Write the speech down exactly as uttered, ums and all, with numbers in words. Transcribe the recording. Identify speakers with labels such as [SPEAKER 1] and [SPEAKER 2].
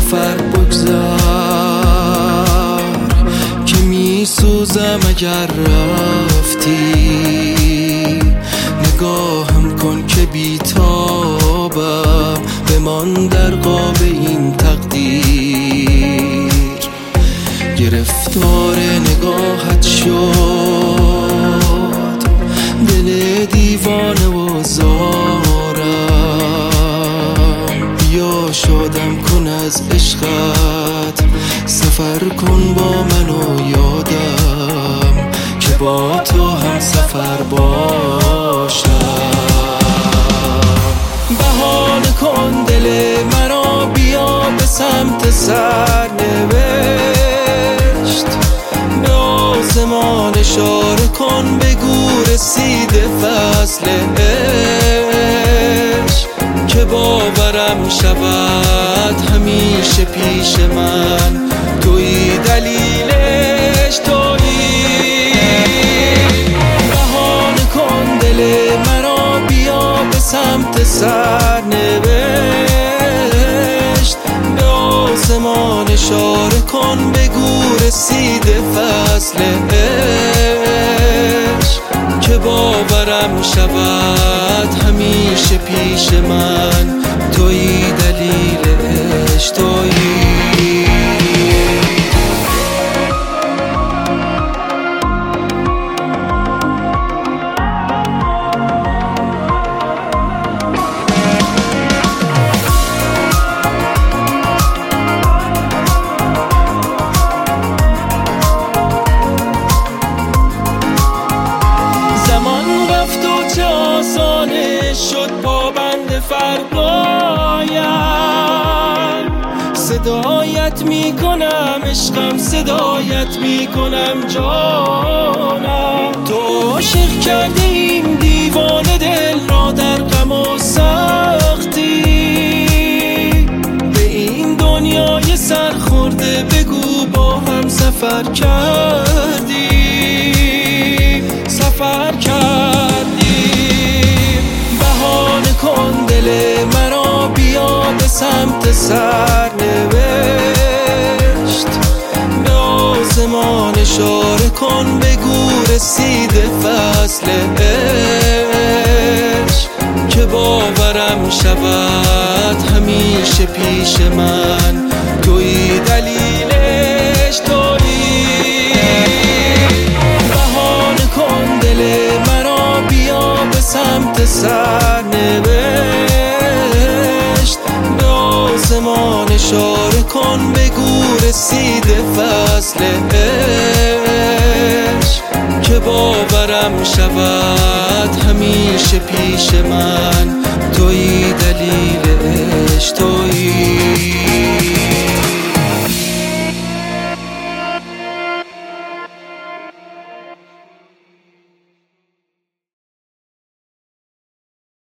[SPEAKER 1] سفر بگذار که می سوزم اگر رفتی. نگاهم کن که بیتابم، بمان در قاب این تقدیر. گرفتار نگاهت شد دل دیوانه و زارم. بیا شادم کن از عشقت، سفر کن با من و یادم که با تو هم سفر باشم. بهانه کن دل مرا، بیا به سمت سرنوشت. به آسمان اشاره کن، بگو رسیده فصل عشق که باورم شود همیشه پیش من. تویی دلیلش، تویی. بهانه کن دل مرا، بیا به سمت سرنوشت. به آسمان اشاره کن، بگو رسیده فصل عشق که باورم شود همیشه پیش من. تویی دلیلش، تویی. شد پابند فردایم، صدایت میکنم عشقم، صدایت میکنم جانم. تو عاشق کرده این دیوانه دل را در غم و سختی. به این دنیای سرخورده بگو با هم سفر کردی، سفر کردی. بهانه کن دل مرا، بیا به سمت سرنوشت. به آسمان اشاره کن، بگو رسیده فصل عشق که باورم شود همیشه پیش من. تویی دلیلش، تویی. بهانه کن دل مرا، بیا به سمت سرنوشت. به آسمان اشاره کن، بگو رسیده فصل عشق که باورم شود همیشه پیش من. تویی دلیلش، تو